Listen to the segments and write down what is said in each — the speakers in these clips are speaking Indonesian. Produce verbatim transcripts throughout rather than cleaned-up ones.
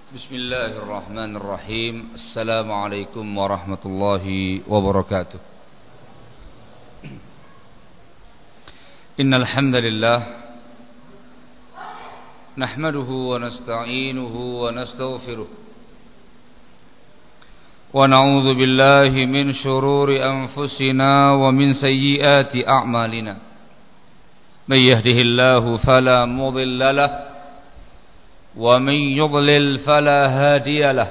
Bismillahirrahmanirrahim. Assalamualaikum warahmatullahi wabarakatuh. Innal hamdalillah nahmaduhu wa nasta'inuhu wa nastaghfiruh wa na'udzu billahi min shururi anfusina wa min sayyiati a'malina. May yahdihillahu fala mudilla lahu ومن يضلل فلا هادي له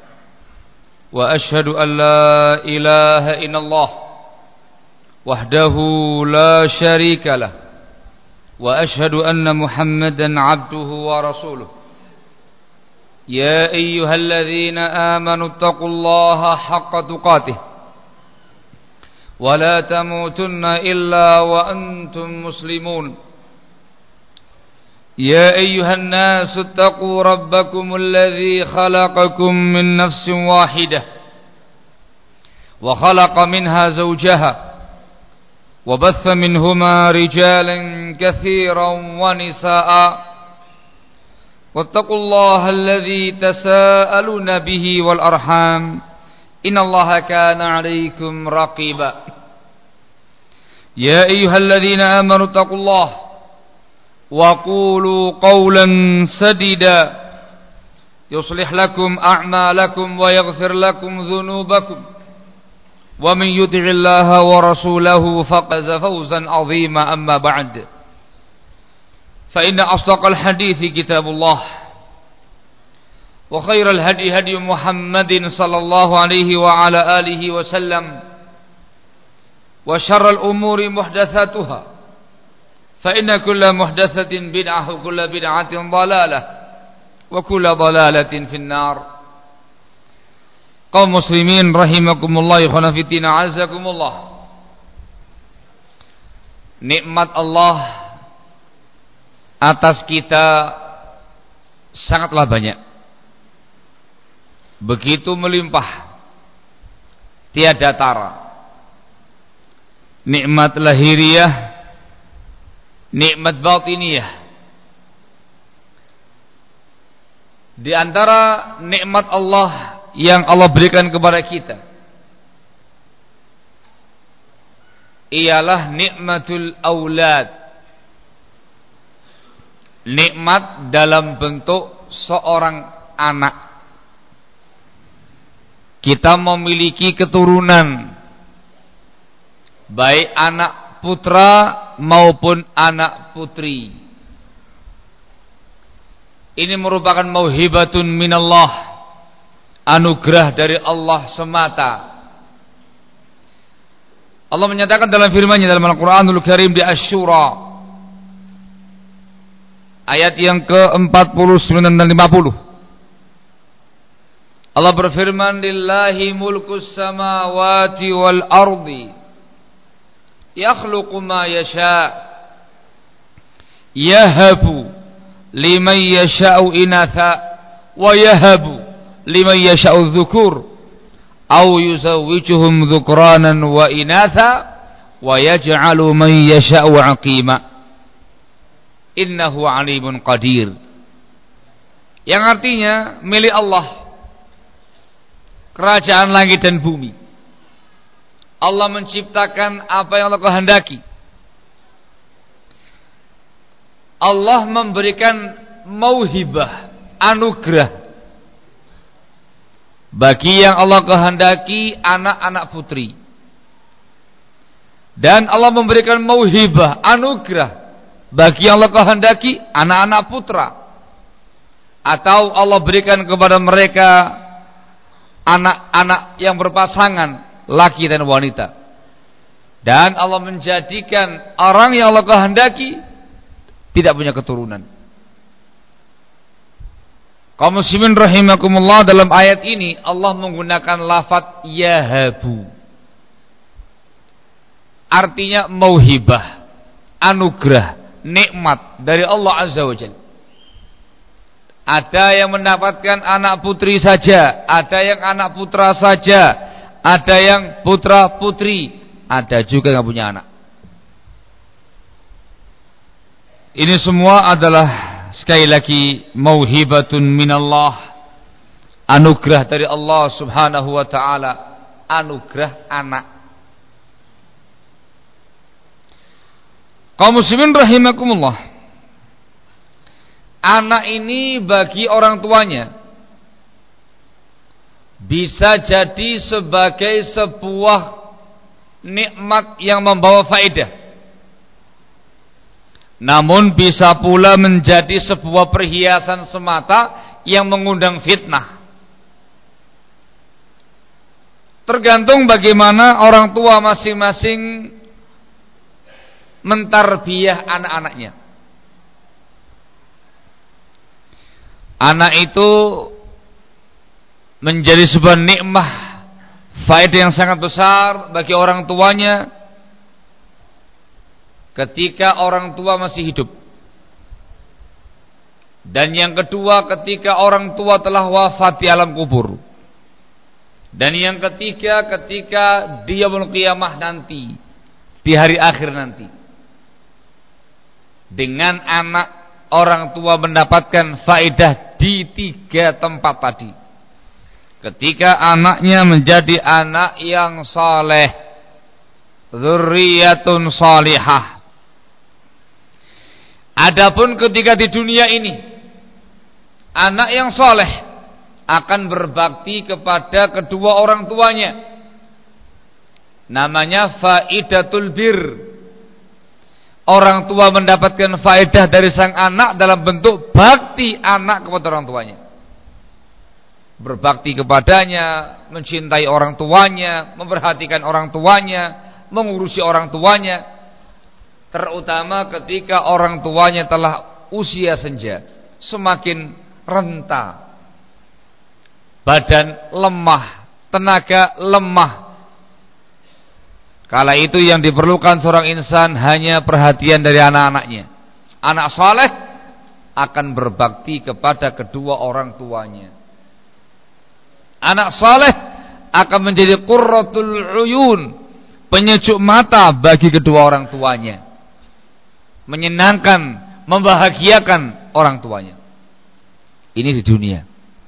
وأشهد أن لا إله إلا الله وحده لا شريك له وأشهد أن محمدا عبده ورسوله يا أيها الذين آمنوا اتقوا الله حق تقاته ولا تموتن إلا وأنتم مسلمون يا أيها الناس اتقوا ربكم الذي خلقكم من نفس واحدة وخلق منها زوجها وبث منهما رجالا كثيرا ونساء واتقوا الله الذي تساءلون به والأرحام إن الله كان عليكم رقيبا يا أيها الذين آمنوا اتقوا الله وقولوا قولا سديدا يصلح لكم أعمالكم ويغفر لكم ذنوبكم ومن يطع الله ورسوله فقد فوزا عظيما. أما بعد فإن أصدق الحديث كتاب الله وخير الهدي هدي محمد صلى الله عليه وعلى آله وسلم وشر الأمور محدثاتها فإن كل محدثة بدعة وكل بدعة ضلالة وكل ضلالة في النار. Kaum muslimin rahimakumullah, ikhwan fillah, azakumullah. Nikmat Allah atas kita sangatlah banyak, begitu melimpah, tiada tara. Nikmat lahiriah, nikmat batiniyah. Di antara nikmat Allah yang Allah berikan kepada kita ialah nikmatul aulad, nikmat dalam bentuk seorang anak. Kita memiliki keturunan, baik anak putra maupun anak putri. Ini merupakan mauhibatun minallah, anugerah dari Allah semata. Allah menyatakan dalam firman-Nya dalam Al-Qur'anul Karim di Asy-Syura ayat yang ke empat puluh sembilan dan lima puluh. Allah berfirman, lillahi mulkus samawati wal ardi yakhluqu ma yasha yahabu liman yasha'u inatha wa yahabu liman yasha'u dhukur aw yuzawwijuhum dhukranan wa inatha wa yaj'alu man yasha'u aqima innahu alimun qadir. Yang artinya milik Allah kerajaan langit dan bumi. Allah menciptakan apa yang Allah kehendaki. Allah memberikan mauhibah, anugerah bagi yang Allah kehendaki anak-anak putri. Dan Allah memberikan mauhibah, anugerah bagi yang Allah kehendaki anak-anak putra. Atau Allah berikan kepada mereka anak-anak yang berpasangan, laki dan wanita. Dan Allah menjadikan orang yang Allah kehendaki tidak punya keturunan. Kaum muslimin rahimakumullah, dalam ayat ini Allah menggunakan lafaz yahabu, artinya mauhibah, anugerah, nikmat dari Allah Azza wa Jalla. Ada yang mendapatkan anak putri saja, ada yang anak putra saja, ada yang putra putri, ada juga yang punya anak. Ini semua adalah sekali lagi mauhibatun minallah, anugerah dari Allah Subhanahu wa taala, anugerah anak. Kaum muslimin rahimakumullah, anak ini bagi orang tuanya bisa jadi sebagai sebuah nikmat yang membawa faedah, namun bisa pula menjadi sebuah perhiasan semata yang mengundang fitnah. Tergantung bagaimana orang tua masing-masing mentarbiyah anak-anaknya. Anak itu menjadi sebuah nikmah, faedah yang sangat besar bagi orang tuanya ketika orang tua masih hidup. Dan yang kedua, ketika orang tua telah wafat di alam kubur. Dan yang ketiga, ketika di yaumul qiyamah nanti, di hari akhir nanti, dengan anak orang tua mendapatkan faedah di tiga tempat tadi. Ketika anaknya menjadi anak yang saleh, dzurriyyatun salihah. Adapun ketika di dunia ini, anak yang saleh akan berbakti kepada kedua orang tuanya. Namanya faidatul bir. Orang tua mendapatkan faedah dari sang anak dalam bentuk bakti anak kepada orang tuanya. Berbakti kepadanya, mencintai orang tuanya, memperhatikan orang tuanya, mengurusi orang tuanya, terutama ketika orang tuanya telah usia senja, semakin renta, badan lemah, tenaga lemah. Kala itu yang diperlukan seorang insan hanya perhatian dari anak-anaknya. Anak saleh akan berbakti kepada kedua orang tuanya. Anak saleh akan menjadi qurratul uyun, penyejuk mata bagi kedua orang tuanya, menyenangkan, membahagiakan orang tuanya. Ini di dunia.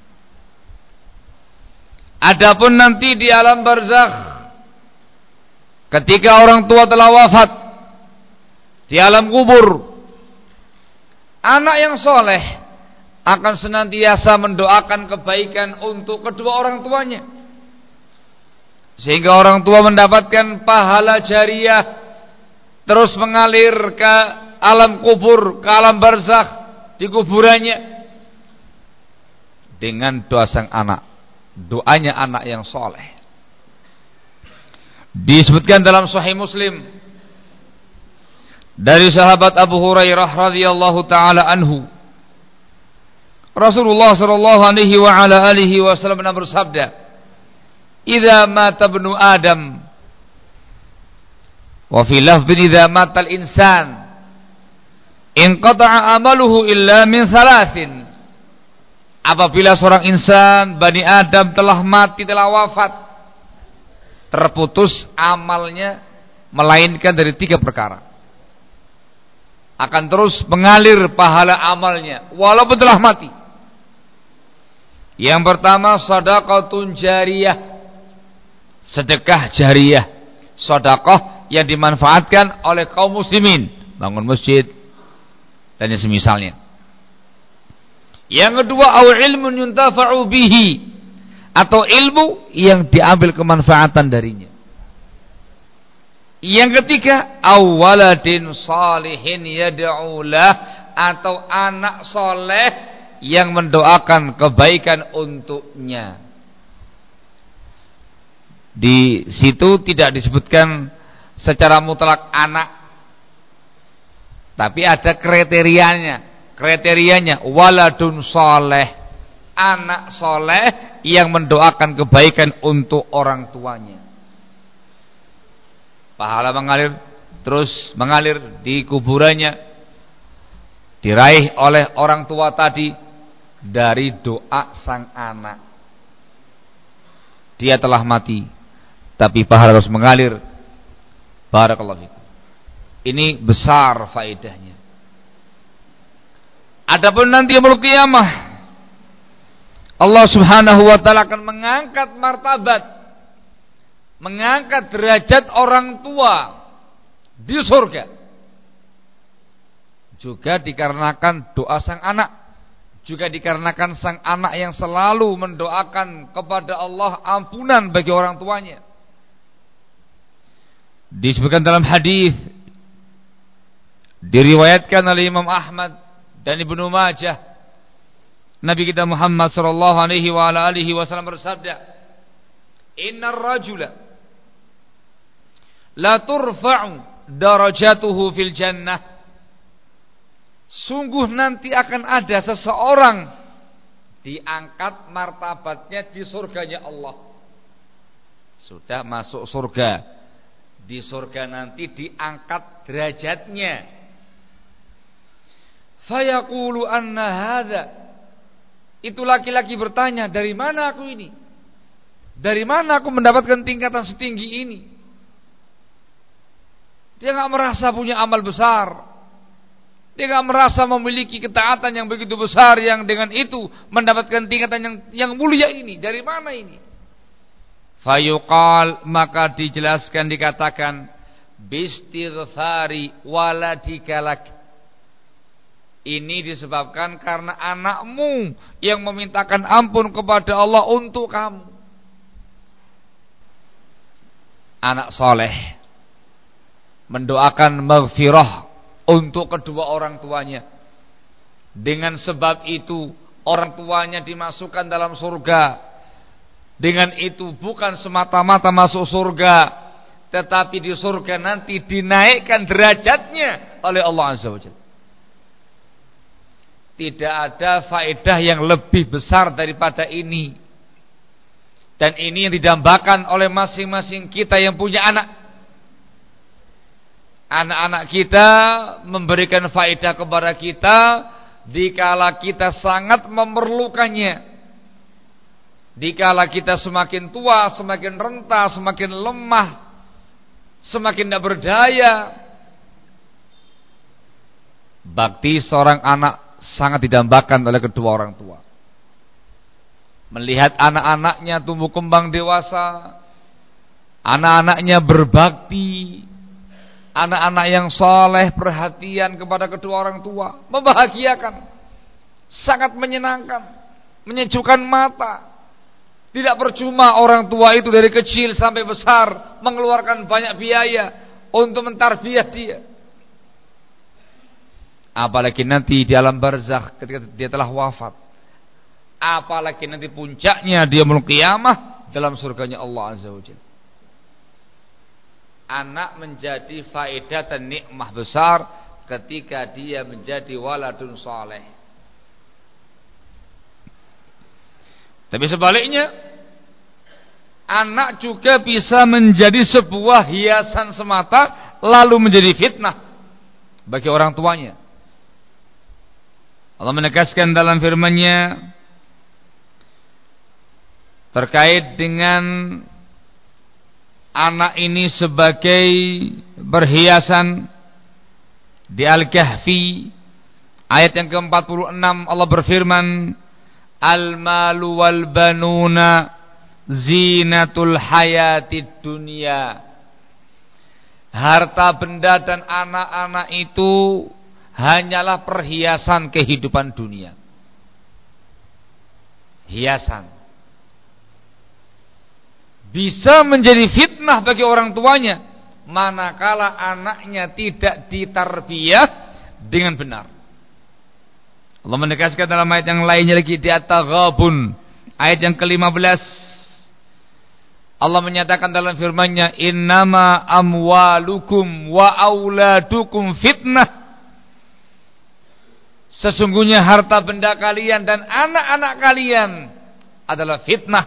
Adapun nanti di alam barzakh, ketika orang tua telah wafat di alam kubur, anak yang soleh akan senantiasa mendoakan kebaikan untuk kedua orang tuanya, sehingga orang tua mendapatkan pahala jariah terus mengalir ke alam kubur, ke alam barzakh, di kuburannya dengan doa sang anak, doanya anak yang soleh. Disebutkan dalam Sahih Muslim dari sahabat Abu Hurairah radhiyallahu taala anhu, Rasulullah sallallahu alaihi wa ala alihi wasallam bersabda, "Idza mata ibnu Adam," wa fi lafdhin "idza mata al-insan inqata'a amaluhu illa min thalathin." Apabila seorang insan, Bani Adam, telah mati, telah wafat, terputus amalnya melainkan dari tiga perkara. Akan terus mengalir pahala amalnya walaupun telah mati. Yang pertama, shadaqatun jariyah, sedekah jariyah, sedekah yang dimanfaatkan oleh kaum muslimin, bangun masjid dan yang semisalnya. Yang kedua, au ilmun yuntafa'u bihi, atau ilmu yang diambil kemanfaatan darinya. Yang ketiga, awaladin salihin yad'ulah, atau anak soleh yang mendoakan kebaikan untuknya. Di situ tidak disebutkan secara mutlak anak, tapi ada kriterianya. Kriterianya waladun soleh, anak soleh yang mendoakan kebaikan untuk orang tuanya. Pahala mengalir, terus mengalir di kuburannya, diraih oleh orang tua tadi dari doa sang anak. Dia telah mati, tapi pahala terus mengalir. Barakallahu fikum. Ini besar faedahnya. Adapun nanti yaumul qiyamah, Allah Subhanahu wa taala akan mengangkat martabat, mengangkat derajat orang tua di surga. Juga dikarenakan doa sang anak, juga dikarenakan sang anak yang selalu mendoakan kepada Allah ampunan bagi orang tuanya. Disebutkan dalam hadis, diriwayatkan oleh Imam Ahmad dan Ibnu Majah, Nabi kita Muhammad sallallahu alaihi wa ala alihi wasallam bersabda, "Innar rajula la turfa'u darajatuhu fil jannah." Sungguh nanti akan ada seseorang diangkat martabatnya di surganya Allah. Sudah masuk surga, di surga nanti diangkat derajatnya. Fayaqulu anna hadza. Itu laki-laki bertanya, dari mana aku ini? Dari mana aku mendapatkan tingkatan setinggi ini? Dia enggak merasa punya amal besar. Dia enggak merasa memiliki ketaatan yang begitu besar yang dengan itu mendapatkan tingkatan yang yang mulia ini. Dari mana ini? Fayuqal, maka dijelaskan, dikatakan, bistighfari waladika lak. Ini disebabkan karena anakmu yang memintakan ampun kepada Allah untuk kamu. Anak soleh mendoakan maghfirah untuk kedua orang tuanya. Dengan sebab itu orang tuanya dimasukkan dalam surga. Dengan itu bukan semata-mata masuk surga, tetapi di surga nanti dinaikkan derajatnya oleh Allah Azza wa Jalla. Tidak ada faedah yang lebih besar daripada ini. Dan ini yang didambakan oleh masing-masing kita yang punya anak. Anak-anak kita memberikan faedah kepada kita dikala kita sangat memerlukannya. Dikala kita semakin tua, semakin renta, semakin lemah, semakin tidak berdaya, bakti seorang anak sangat didambakan oleh kedua orang tua. Melihat anak-anaknya tumbuh kembang dewasa, anak-anaknya berbakti, anak-anak yang soleh, perhatian kepada kedua orang tua, membahagiakan, sangat menyenangkan, menyejukkan mata. Tidak percuma orang tua itu dari kecil sampai besar mengeluarkan banyak biaya untuk mentarbiyah dia. Apalagi nanti di alam barzakh ketika dia telah wafat. Apalagi nanti puncaknya dia yaumul qiyamah dalam surganya Allah Azza wa Jalla. Anak menjadi faedah dan nikmah besar ketika dia menjadi waladun saleh. Tapi sebaliknya, anak juga bisa menjadi sebuah hiasan semata lalu menjadi fitnah bagi orang tuanya. Allah menegaskan dalam firman-Nya terkait dengan anak ini sebagai perhiasan di Al-Kahfi ayat yang ke empat puluh enam. Allah berfirman, al-malu wal banuna zinatul hayatid dunya. Harta benda dan anak-anak itu hanyalah perhiasan kehidupan dunia. Hiasan. Bisa menjadi fitnah bagi orang tuanya manakala anaknya tidak ditarbiyah dengan benar. Allah menegaskan dalam ayat yang lainnya lagi di At-Taghabun ayat yang ke lima belas. Allah menyatakan dalam firman-Nya, innama amwalukum wa auladukum fitnah. Sesungguhnya harta benda kalian dan anak-anak kalian adalah fitnah,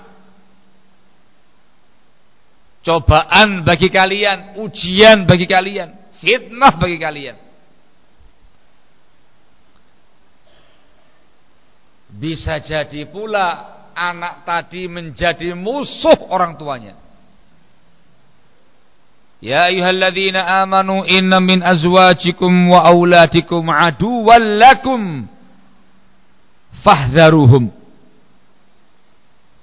cobaan bagi kalian, ujian bagi kalian, fitnah bagi kalian. Bisa jadi pula anak tadi menjadi musuh orang tuanya. Ya ayyuhalladzina amanu inna min azwajikum wa auladikum aduwwan lakum fahdharuhum.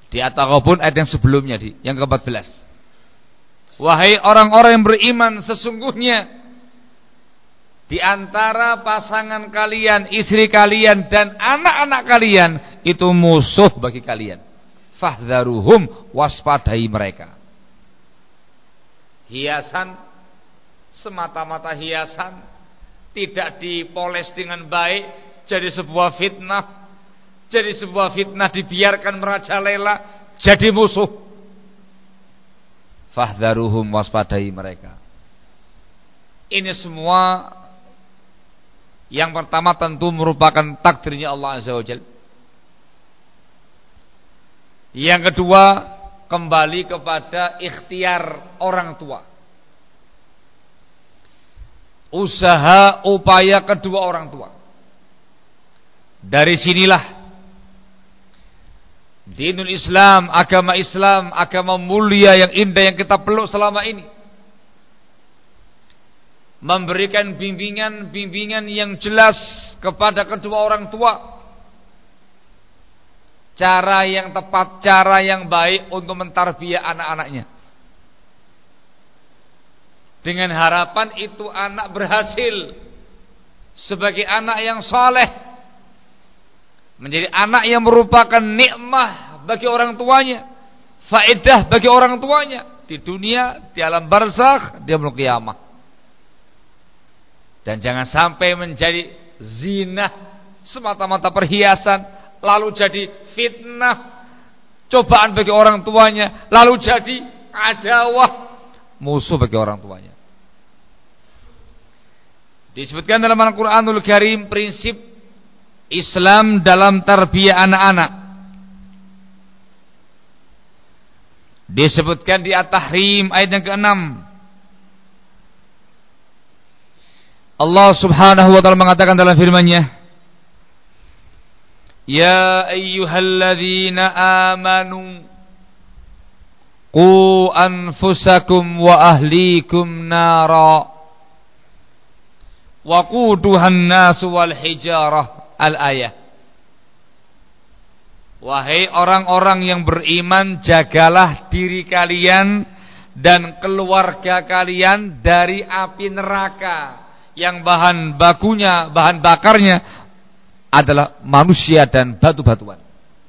Di At-Taghabun ayat yang sebelumnya, di yang keempat belas. Wahai orang-orang yang beriman, sesungguhnya di antara pasangan kalian, istri kalian dan anak-anak kalian itu musuh bagi kalian. Fahdharuhum, waspadai mereka. Hiasan semata-mata hiasan, tidak dipoles dengan baik, jadi sebuah fitnah. Jadi sebuah fitnah dibiarkan merajalela, jadi musuh. Fahdharuhum, waspadai mereka. Ini semua yang pertama tentu merupakan takdirnya Allah Azza wa Jalla. Yang kedua, kembali kepada ikhtiar orang tua. Usaha upaya kedua orang tua. Dari sinilah dinul Islam, agama Islam, agama mulia yang indah yang kita peluk selama ini, memberikan bimbingan-bimbingan yang jelas kepada kedua orang tua, cara yang tepat, cara yang baik untuk mentarbiyah anak-anaknya, dengan harapan itu anak berhasil sebagai anak yang saleh, menjadi anak yang merupakan nikmah bagi orang tuanya, faedah bagi orang tuanya di dunia, di alam barzakh, di yaumul qiyamah. Dan jangan sampai menjadi zina, semata-mata perhiasan, lalu jadi fitnah, cobaan bagi orang tuanya, lalu jadi adawah, musuh bagi orang tuanya. Disebutkan dalam Al-Quranul Karim prinsip Islam dalam tarbiyah anak-anak. Disebutkan di At-Tahrim ayat yang keenam. Allah Subhanahu wa taala mengatakan dalam firman-Nya, Ya ayyuhalladzina amanu qu anfusakum wa ahlikum nara wa quduhan nasu wal hijarah. Al-ayah. Wahai orang-orang yang beriman, jagalah diri kalian dan keluarga kalian dari api neraka yang bahan bakunya, bahan bakarnya adalah manusia dan batu-batuan.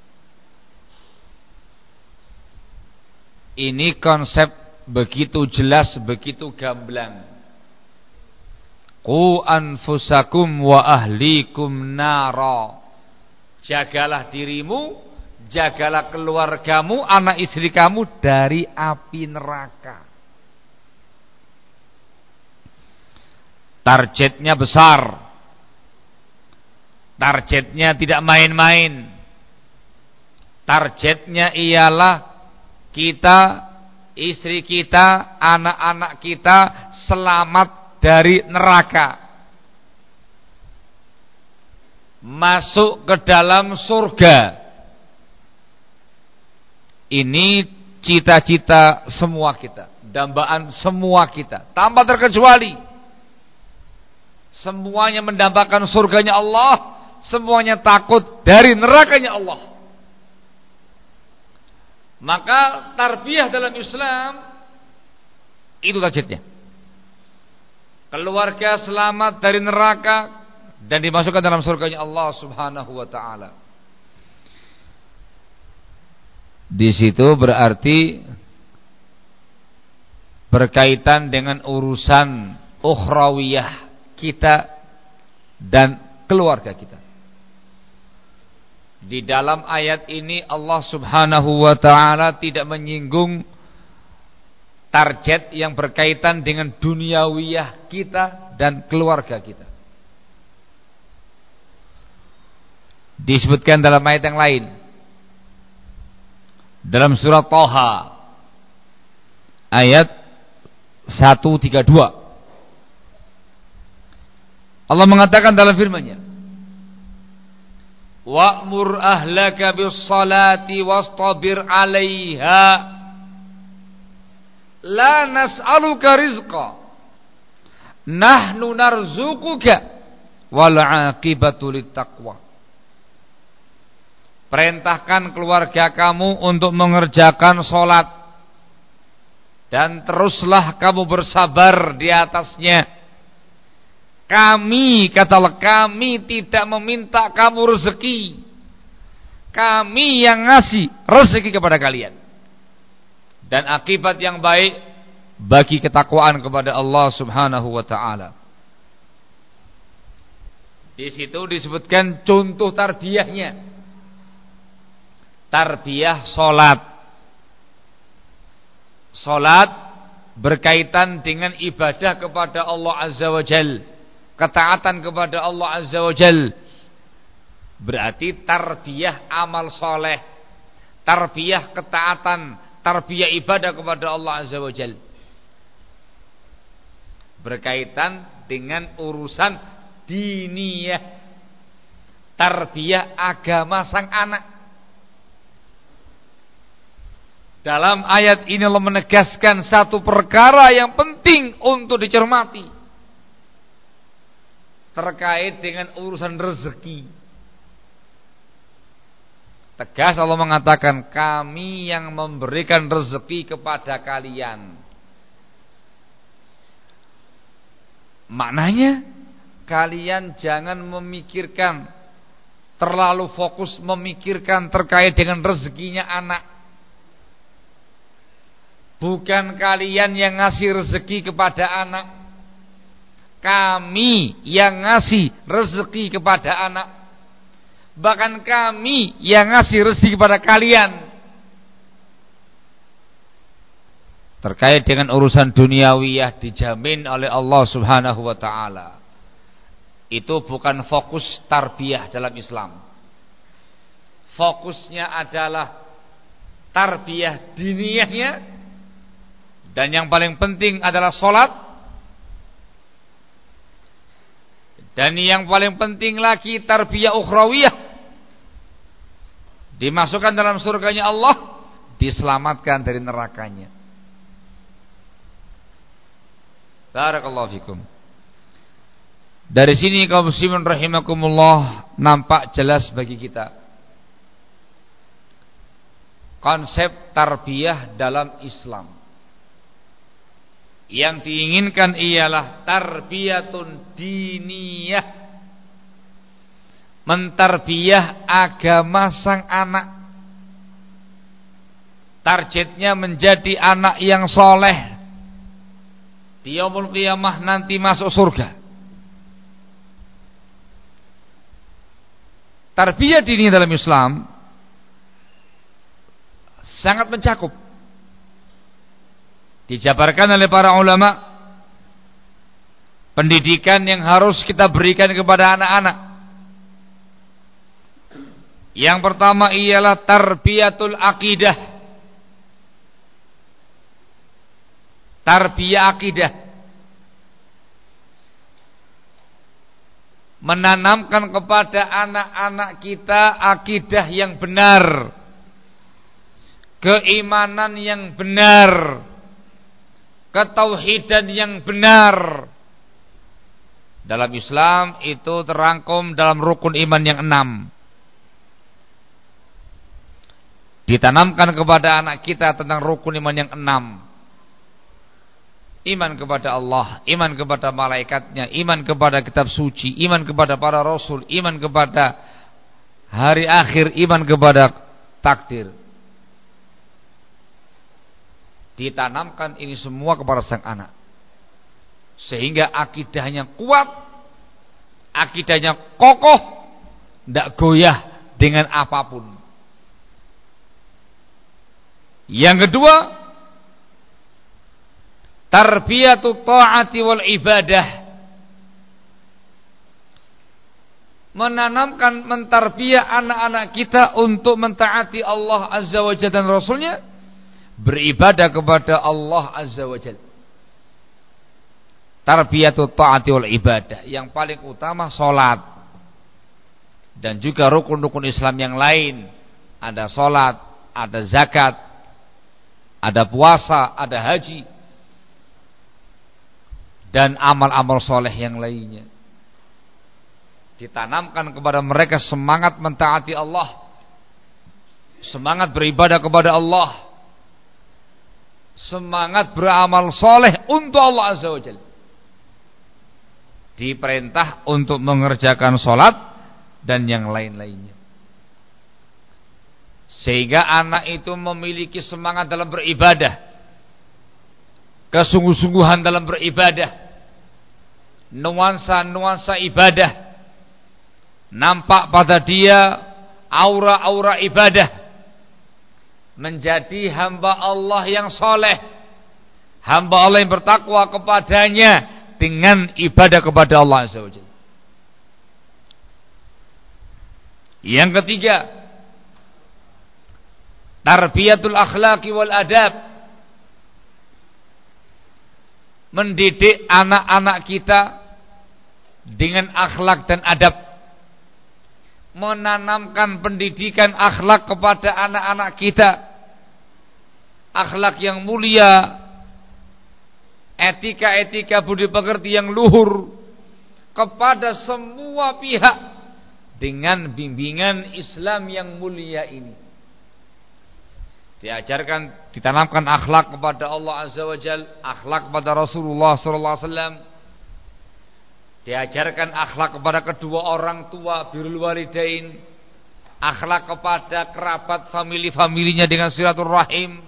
Ini konsep begitu jelas, begitu gamblang. Qu anfusakum wa ahlikum nara. Jagalah dirimu, jagalah keluargamu, anak istri kamu dari api neraka. Targetnya besar. Targetnya tidak main-main. Targetnya ialah kita, istri kita, anak-anak kita selamat dari neraka, masuk ke dalam surga. Ini cita-cita semua kita, dambaan semua kita, tanpa terkecuali. Semuanya mendambakan surganya Allah, semuanya takut dari nerakanya Allah. Maka tarbiyah dalam Islam itu targetnya. Keluarga selamat dari neraka dan dimasukkan dalam surganya Allah Subhanahu wa taala. Di situ berarti berkaitan dengan urusan ukhrawiyah kita dan keluarga kita. Di dalam ayat ini Allah Subhanahu wa taala tidak menyinggung target yang berkaitan dengan duniawiyah kita dan keluarga kita. Disebutkan dalam ayat yang lain, dalam surat Thaha ayat seratus tiga puluh dua, Allah mengatakan dalam firman-Nya, wa'mur ahlaka bis-salati wastabir 'alaiha la nas'aluka rizqa nahnu narzuquka wal 'aqibatu littaqwa. Perintahkan keluarga kamu untuk mengerjakan sholat, dan teruslah kamu bersabar di atasnya. Kami, kata Allah, kami tidak meminta kamu rezeki, kami yang ngasih rezeki kepada kalian, dan akibat yang baik bagi ketakwaan kepada Allah Subhanahu wa taala. Di situ disebutkan contoh tarbiyahnya. Tarbiyah salat. Salat berkaitan dengan ibadah kepada Allah Azza wa Jal, ketaatan kepada Allah Azza wa Jal. Berarti tarbiyah amal soleh, tarbiyah ketaatan, tarbiyah ibadah kepada Allah Azza wa Jal, berkaitan dengan urusan diniyah, tarbiyah agama sang anak. Dalam ayat ini Allah menegaskan satu perkara yang penting untuk dicermati terkait dengan urusan rezeki. Tegas Allah mengatakan, kami yang memberikan rezeki kepada kalian. Maknanya, kalian jangan memikirkan, terlalu fokus memikirkan terkait dengan rezekinya anak. Bukan kalian yang ngasih rezeki kepada anak, kami yang ngasih rezeki kepada anak. Bahkan kami yang ngasih rezeki kepada kalian. Terkait dengan urusan duniawiyah dijamin oleh Allah Subhanahu wa taala. Itu bukan fokus tarbiyah dalam Islam. Fokusnya adalah tarbiyah diniyahnya. Dan yang paling penting adalah sholat. Dan yang paling penting lagi tarbiyah ukhrawiyah. Dimasukkan dalam surganya Allah, diselamatkan dari nerakanya. Barakallahu fikum. Dari sini kaum muslimin rahimakumullah, nampak jelas bagi kita konsep tarbiyah dalam Islam. Yang diinginkan ialah tarbiyatun diniyah, mentarbiyah agama sang anak. Targetnya menjadi anak yang soleh, di yaumul qiyamah nanti masuk surga. Tarbiyah diniyah dalam Islam sangat mencakup. Dijabarkan oleh para ulama, pendidikan yang harus kita berikan kepada anak-anak. Yang pertama ialah tarbiyatul aqidah. Tarbiyah akidah. Menanamkan kepada anak-anak kita akidah yang benar, keimanan yang benar, ketauhidan yang benar. Dalam Islam itu terangkum dalam rukun iman yang enam. Ditanamkan kepada anak kita tentang rukun iman yang enam. Iman kepada Allah, iman kepada malaikatnya, iman kepada kitab suci, iman kepada para rasul, iman kepada hari akhir, iman kepada takdir. Ditanamkan ini semua kepada sang anak, sehingga akidahnya kuat, akidahnya kokoh, tidak goyah dengan apapun. Yang kedua, tarbiyatu ta'ati wal ibadah. Menanamkan, mentarbiyah anak-anak kita untuk mentaati Allah Azza wa Jalla dan Rasulnya, beribadah kepada Allah Azza wa Jalla. Tarbiyatu ta'ati wal ibadah. Yang paling utama salat, dan juga rukun-rukun Islam yang lain. Ada salat, ada zakat, ada puasa, ada haji, dan amal-amal soleh yang lainnya. Ditanamkan kepada mereka semangat mentaati Allah, semangat beribadah kepada Allah, semangat beramal soleh untuk Allah Azza wa Jalla. Diperintah untuk mengerjakan sholat dan yang lain-lainnya. Sehingga anak itu memiliki semangat dalam beribadah, kesungguh-sungguhan dalam beribadah, nuansa-nuansa ibadah nampak pada dia, aura-aura ibadah, menjadi hamba Allah yang soleh, hamba Allah yang bertakwa kepadanya dengan ibadah kepada Allah Azza wa Jalla. Yang ketiga, tarbiyatul akhlaqi wal adab, mendidik anak-anak kita dengan akhlak dan adab, menanamkan pendidikan akhlak kepada anak-anak kita, akhlak yang mulia, etika-etika budi pekerti yang luhur kepada semua pihak dengan bimbingan Islam yang mulia ini. Diajarkan, ditanamkan akhlak kepada Allah Azza wa Jalla, akhlak kepada Rasulullah sallallahu alaihi wasallam. Diajarkan akhlak kepada kedua orang tua, birrul walidain, akhlak kepada kerabat famili-familinya dengan silaturahim.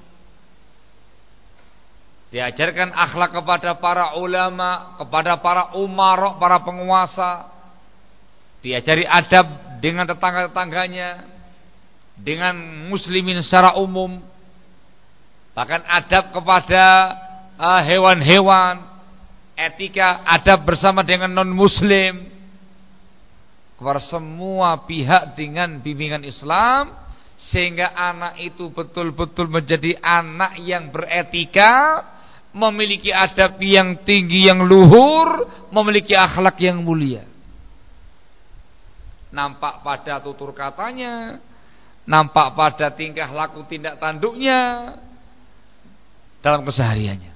Diajarkan akhlak kepada para ulama, kepada para umara, para penguasa. Diajari adab dengan tetangga-tetangganya, dengan muslimin secara umum, bahkan adab kepada uh, hewan-hewan, etika adab bersama dengan non-muslim, kepada semua pihak dengan bimbingan Islam, sehingga anak itu betul-betul menjadi anak yang beretika, memiliki adab yang tinggi, yang luhur, memiliki akhlak yang mulia. Nampak pada tutur katanya, nampak pada tingkah laku tindak tanduknya dalam kesehariannya.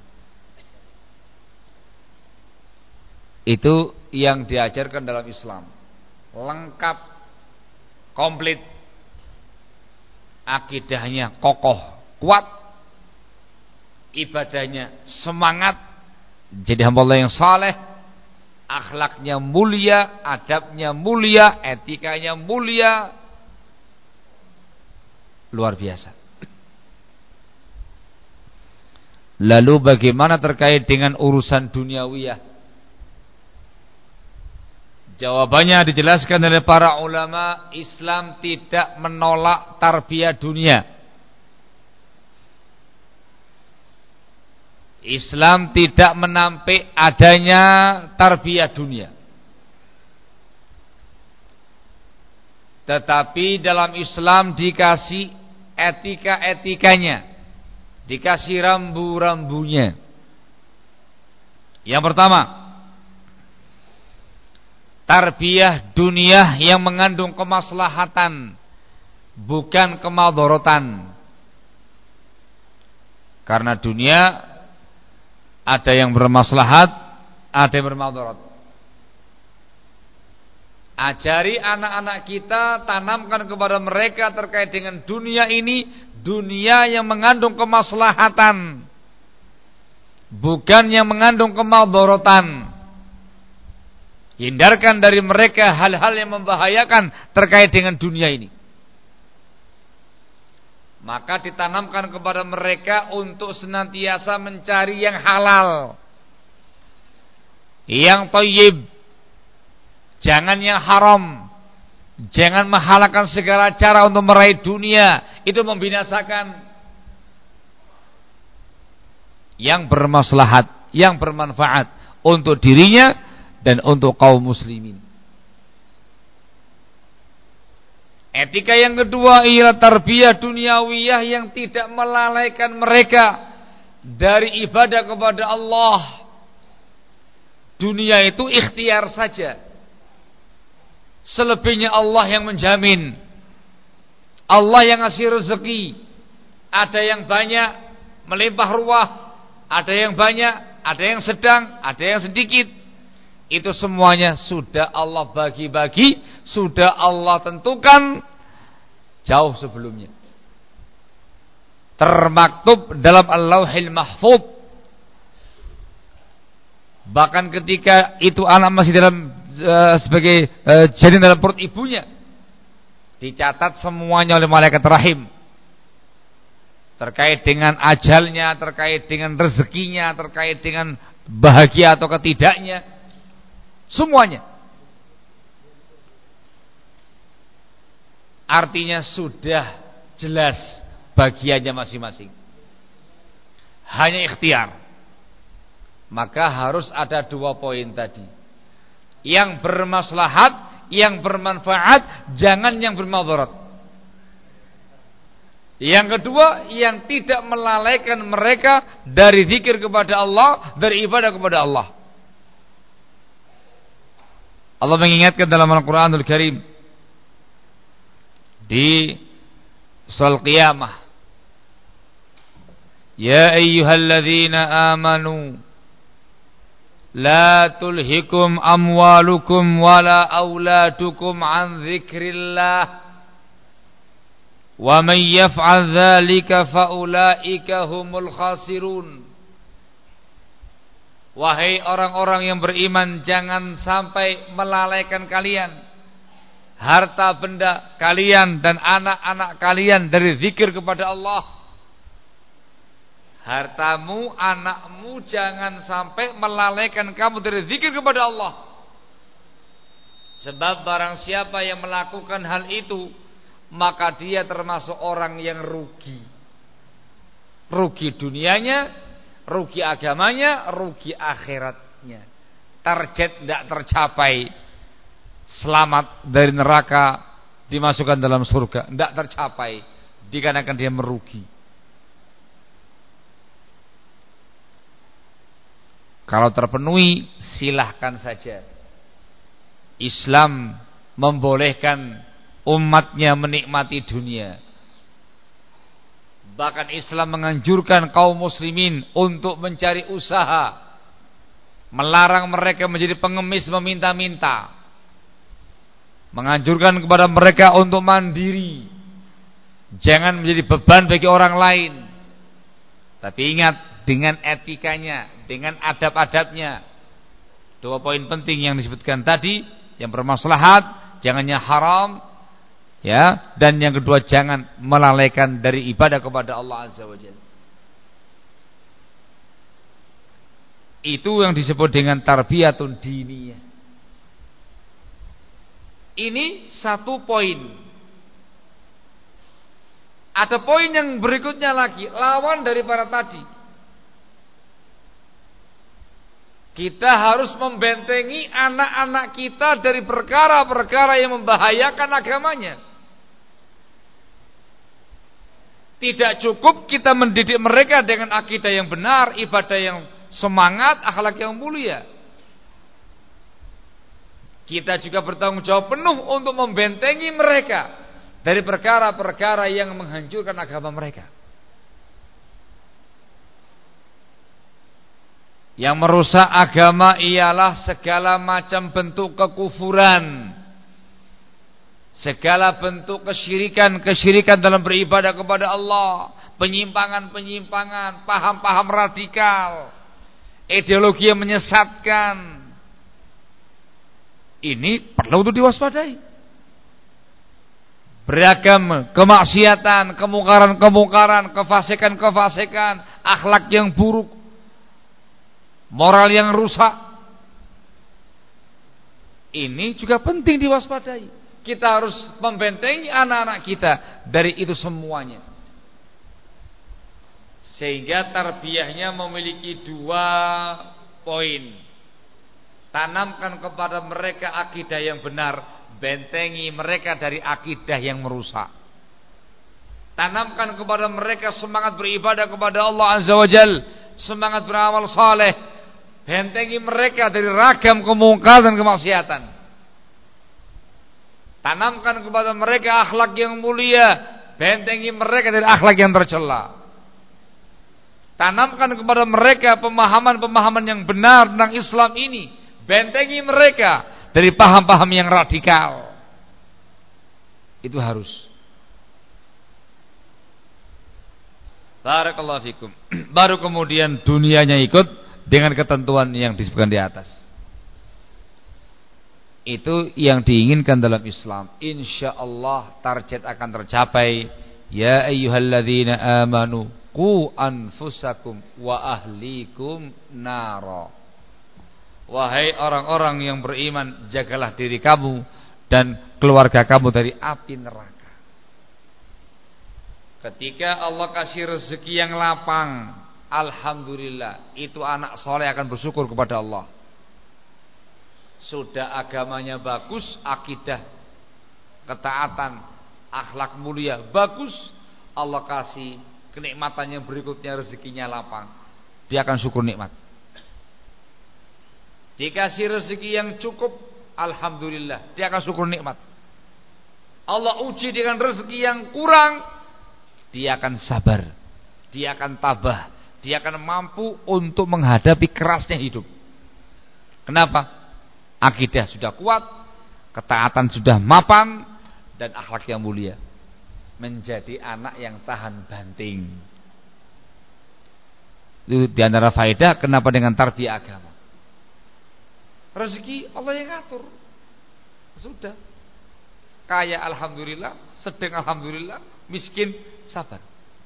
Itu yang diajarkan dalam Islam, lengkap, komplit, akidahnya kokoh, kuat, ibadahnya semangat, jadi hamba Allah yang saleh, akhlaknya mulia, adabnya mulia, etikanya mulia, luar biasa. Lalu bagaimana terkait dengan urusan duniawiyah? Jawabannya dijelaskan oleh para ulama, Islam tidak menolak tarbiyah dunia. Islam tidak menampik adanya tarbiyah dunia. Tetapi dalam Islam dikasih etika-etikanya, dikasih rambu-rambunya. Yang pertama, tarbiyah dunia yang mengandung kemaslahatan, bukan kemadharatan. Karena dunia ada yang bermaslahat, ada yang bermadharat. Ajari anak-anak kita, tanamkan kepada mereka terkait dengan dunia ini, dunia yang mengandung kemaslahatan, bukan yang mengandung kemadharatan. Hindarkan dari mereka hal-hal yang membahayakan terkait dengan dunia ini. Maka ditanamkan kepada mereka untuk senantiasa mencari yang halal, yang thayyib, jangan yang haram. Jangan menghalalkan segala cara untuk meraih dunia, itu membinasakan. Yang bermaslahat, yang bermanfaat untuk dirinya dan untuk kaum muslimin. Etika yang kedua ialah tarbiyah duniawiyah yang tidak melalaikan mereka dari ibadah kepada Allah. Dunia itu ikhtiar saja, selebihnya Allah yang menjamin, Allah yang ngasih rezeki. Ada yang banyak melimpah ruah, ada yang banyak, ada yang sedang, ada yang sedikit. Itu semuanya sudah Allah bagi-bagi, sudah Allah tentukan jauh sebelumnya. termaktub dalam Al-Lauhil Mahfuz. Bahkan ketika itu anak masih dalam uh, sebagai uh, janin dalam perut ibunya, dicatat semuanya oleh malaikat rahim, terkait dengan ajalnya, terkait dengan rezekinya, terkait dengan bahagia atau ketidaknya, semuanya. Artinya sudah jelas bagiannya masing-masing, hanya ikhtiar. Maka harus ada dua poin tadi, yang bermaslahat, yang bermanfaat, jangan yang bermadarat. Yang kedua, yang tidak melalaikan mereka dari zikir kepada Allah, dari ibadah kepada Allah. Allah mengingatkan dalam Al-Quranul Karim di surah Al-Qiyamah, ya ayyuhalladzina amanu la tulhikum amwalukum wala auladukum an dzikrillah wa man yaf'al dzalika faulaika humul khasirun. Wahai orang-orang yang beriman, jangan sampai melalaikan kalian, harta benda kalian dan anak-anak kalian dari zikir kepada Allah. Hartamu, anakmu jangan sampai melalaikan kamu dari zikir kepada Allah. Sebab barang siapa yang melakukan hal itu, maka dia termasuk orang yang rugi. Rugi dunianya, rugi agamanya, rugi akhiratnya. Target tidak tercapai, selamat dari neraka, dimasukkan dalam surga, tidak tercapai, dikarenakan dia merugi. Kalau terpenuhi, silahkan saja. Islam membolehkan umatnya menikmati dunia. Bahkan Islam menganjurkan kaum muslimin untuk mencari usaha, melarang mereka menjadi pengemis meminta-minta, menganjurkan kepada mereka untuk mandiri, jangan menjadi beban bagi orang lain. Tapi ingat, dengan etikanya, dengan adab-adabnya. Dua poin penting yang disebutkan tadi, yang bermaslahat, jangannya haram, ya, dan yang kedua jangan melalaikan dari ibadah kepada Allah Azza wa Jalla. Itu yang disebut dengan tarbiyatun diniyah. Ini satu poin. Ada poin yang berikutnya lagi, lawan dari para tadi. Kita harus membentengi anak-anak kita dari perkara-perkara yang membahayakan agamanya. Tidak cukup kita mendidik mereka dengan akidah yang benar, ibadah yang semangat, akhlak yang mulia. Kita juga bertanggung jawab penuh untuk membentengi mereka dari perkara-perkara yang menghancurkan agama mereka. Yang merusak agama ialah segala macam bentuk kekufuran, segala bentuk kesyirikan-kesyirikan dalam beribadah kepada Allah, penyimpangan-penyimpangan, paham-paham radikal, ideologi yang menyesatkan. Ini perlu untuk diwaspadai. Beragam kemaksiatan, kemungkaran-kemungkaran, kefasikan-kefasikan, akhlak yang buruk, moral yang rusak, ini juga penting diwaspadai. Kita harus membentengi anak-anak kita dari itu semuanya. Sehingga tarbiyahnya memiliki dua poin. Tanamkan kepada mereka akidah yang benar, bentengi mereka dari akidah yang merusak. Tanamkan kepada mereka semangat beribadah kepada Allah Azza wa Jalla, semangat beramal saleh, bentengi mereka dari ragam kemungkaran dan kemaksiatan. Tanamkan kepada mereka akhlak yang mulia, bentengi mereka dari akhlak yang tercela. Tanamkan kepada mereka pemahaman-pemahaman yang benar tentang Islam ini, bentengi mereka dari paham-paham yang radikal. Itu harus. Barakallahu fikum. Baru kemudian dunianya ikut dengan ketentuan yang disebutkan di atas. Itu yang diinginkan dalam Islam. Insyaallah target akan tercapai. Ya ayyuhalladzina amanu qu anfusakum wa ahlikum nara. Wahai orang-orang yang beriman, jagalah diri kamu dan keluarga kamu dari api neraka. Ketika Allah kasih rezeki yang lapang, alhamdulillah, itu anak soleh akan bersyukur kepada Allah. Sudah agamanya bagus, akidah, ketaatan, akhlak mulia bagus, Allah kasih kenikmatan yang berikutnya, rezekinya lapang, dia akan syukur nikmat. Dikasih rezeki yang cukup, alhamdulillah, dia akan syukur nikmat. Allah uji dengan rezeki yang kurang, dia akan sabar, dia akan tabah, dia akan mampu untuk menghadapi kerasnya hidup. Kenapa? Akidah sudah kuat, ketaatan sudah mapan, dan akhlak yang mulia. Menjadi anak yang tahan banting. Itu diantara faedah kenapa dengan tarbiyah agama. Rezeki Allah yang ngatur. Sudah. Kaya alhamdulillah, sedang alhamdulillah, miskin sabar.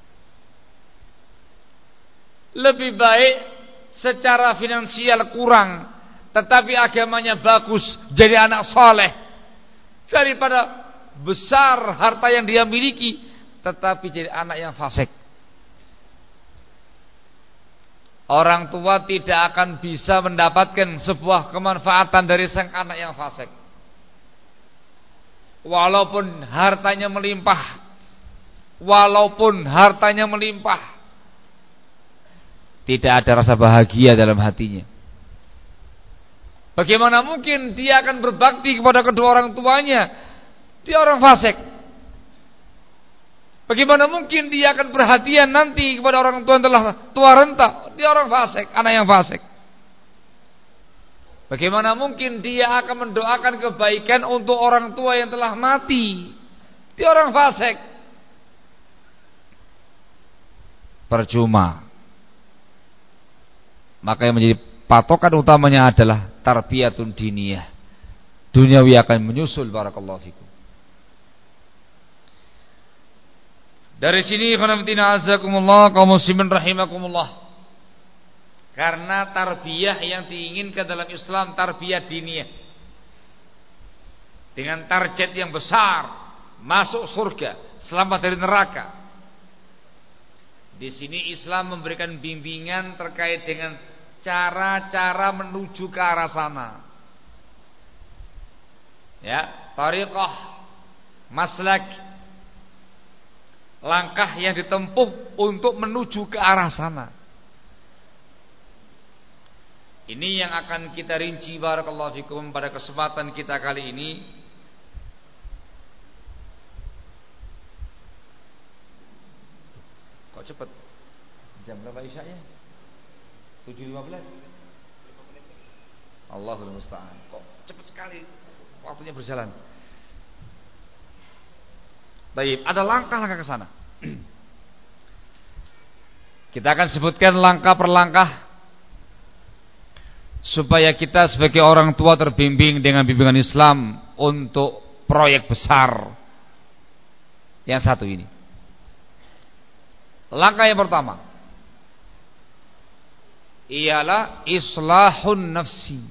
Lebih baik secara finansial kurang, tetapi agamanya bagus, jadi anak soleh, daripada besar harta yang dia miliki, tetapi jadi anak yang fasik. Orang tua tidak akan bisa mendapatkan sebuah kemanfaatan dari sang anak yang fasik. Walaupun hartanya melimpah, walaupun hartanya melimpah, tidak ada rasa bahagia dalam hatinya. Bagaimana mungkin dia akan berbakti kepada kedua orang tuanya? Dia orang fasik. Bagaimana mungkin dia akan perhatian nanti kepada orang tua yang telah tua renta? Dia orang fasik, anak yang fasik. Bagaimana mungkin dia akan mendoakan kebaikan untuk orang tua yang telah mati? Dia orang fasik. Percuma. Maka yang menjadi patokan utamanya adalah tarbiyatun diniyah. Duniawi akan menyusul. Barakallahu fikum. Dari sini khonaftina azakumullah, kaum muslimin rahimakumullah. Karena tarbiyah yang diinginkan dalam Islam tarbiyah diniyah, dengan target yang besar, masuk surga, selamat dari neraka. Di sini Islam memberikan bimbingan terkait dengan cara-cara menuju ke arah sana. Ya, tariqah, maslak, langkah yang ditempuh untuk menuju ke arah sana. Ini yang akan kita rinci barakallahu fikum pada kesempatan kita kali ini. Kok cepat? Jam berapa isya'nya? tujuh lima belas. Allahul musta'an. Kok cepat sekali waktunya berjalan. Baik, ada langkah-langkah ke sana. Kita akan sebutkan langkah per langkah supaya kita sebagai orang tua terbimbing dengan bimbingan Islam untuk proyek besar yang satu ini. Langkah yang pertama ialah islahun nafsi.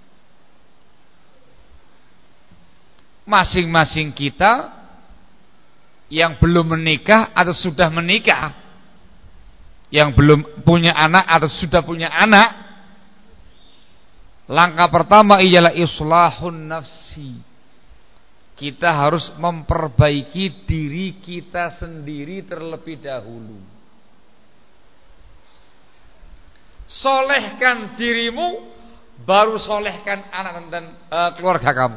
Masing-masing kita yang belum menikah atau sudah menikah, yang belum punya anak atau sudah punya anak, langkah pertama ialah islahun nafsi. Kita harus memperbaiki diri kita sendiri terlebih dahulu. Solehkan dirimu, baru solehkan anak dan uh, keluarga kamu.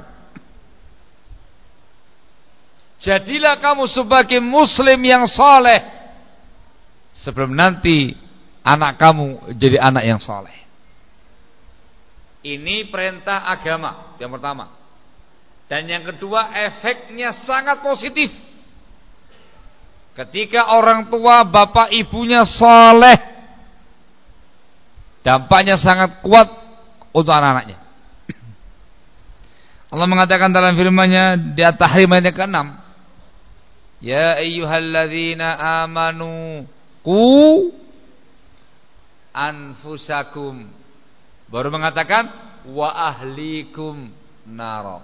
Jadilah kamu sebagai muslim yang soleh sebelum nanti anak kamu jadi anak yang soleh. Ini perintah agama yang pertama. Dan yang kedua, efeknya sangat positif. Ketika orang tua bapak ibunya soleh, dampaknya sangat kuat untuk anak-anaknya. Allah mengatakan dalam firman-Nya di At-Tahrim ayat keenam, ya ayyuhalladzina amanu qu anfusakum, baru mengatakan wa ahlikum naro.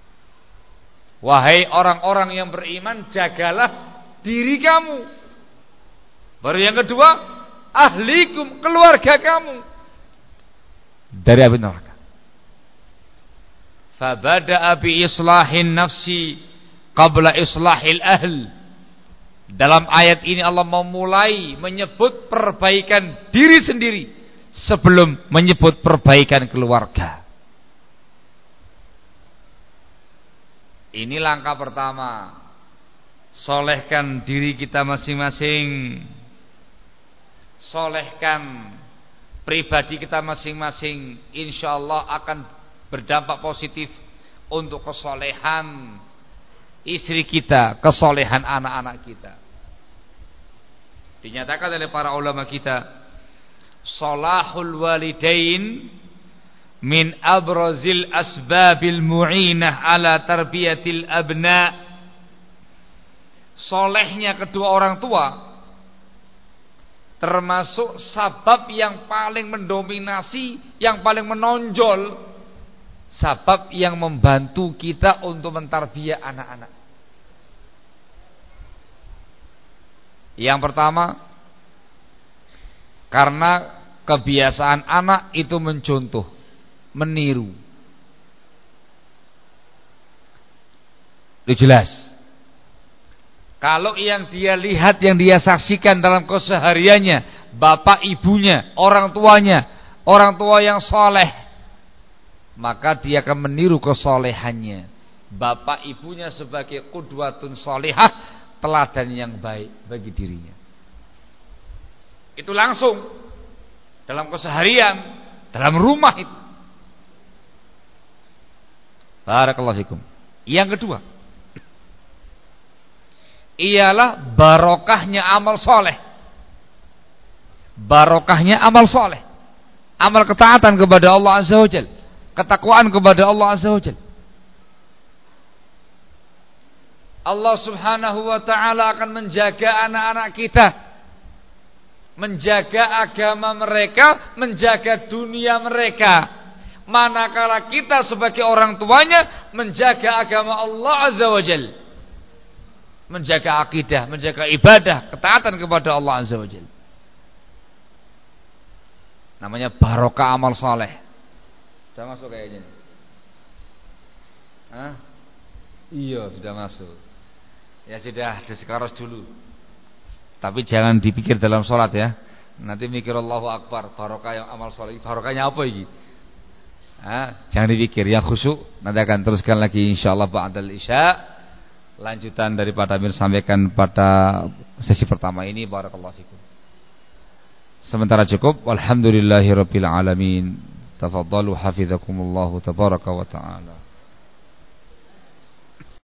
Wahai orang-orang yang beriman, jagalah diri kamu. Baru yang kedua, ahlikum, keluarga kamu, dari api neraka. Fabada'a bi islahin nafsi qabla islahil ahl. Dalam ayat ini Allah memulai menyebut perbaikan diri sendiri sebelum menyebut perbaikan keluarga. Ini langkah pertama. Solehkan diri kita masing-masing. Solehkan pribadi kita masing-masing. Insyaallah akan berdampak positif untuk kesolehan istri kita, kesolehan anak-anak kita. Dinyatakan oleh para ulama kita, salahul walidain min abrazil asbabil mu'inah ala tarbiyatil abna. Solehnya kedua orang tua termasuk sabab yang paling mendominasi, yang paling menonjol, sabab yang membantu kita untuk mentarbiyah anak-anak. Yang pertama, karena kebiasaan anak itu mencontoh, meniru. Itu jelas. Kalau yang dia lihat, yang dia saksikan dalam kesehariannya, bapak ibunya, orang tuanya, orang tua yang soleh, maka dia akan meniru kesolehannya. Bapak ibunya sebagai qudwatun solihah, teladan yang baik bagi dirinya. Itu langsung dalam keseharian, dalam rumah itu. Barakallahu fikum. Yang kedua, ialah barokahnya amal soleh. Barokahnya amal soleh, amal ketaatan kepada Allah Azza wa Jalla, ketakwaan kepada Allah Azza wa Jalla. Allah Subhanahu wa ta'ala akan menjaga anak-anak kita, menjaga agama mereka, menjaga dunia mereka, manakala kita sebagai orang tuanya menjaga agama Allah Azza wa Jalla, menjaga akidah, menjaga ibadah, ketaatan kepada Allah Azza wa Jalla. Namanya barokah amal soleh. Sudah masuk kayaknya? Hah? Iya, sudah masuk. Ya sudah, disekaros dulu. Tapi jangan dipikir dalam sholat ya. Nanti mikir Allahu Akbar, barokah yang amal soleh. Barokahnya apa ini? Hah? Jangan dipikir, yang khusyuk. Nanti akan teruskan lagi insyaallah ba'dal isya. Lanjutan daripada Amir sampaikan pada sesi pertama ini. Barakallahu fikum. Sementara cukup. Walhamdulillahirabbil alamin. Tafadhalu hafizakumullahu tabaraka wa ta'ala.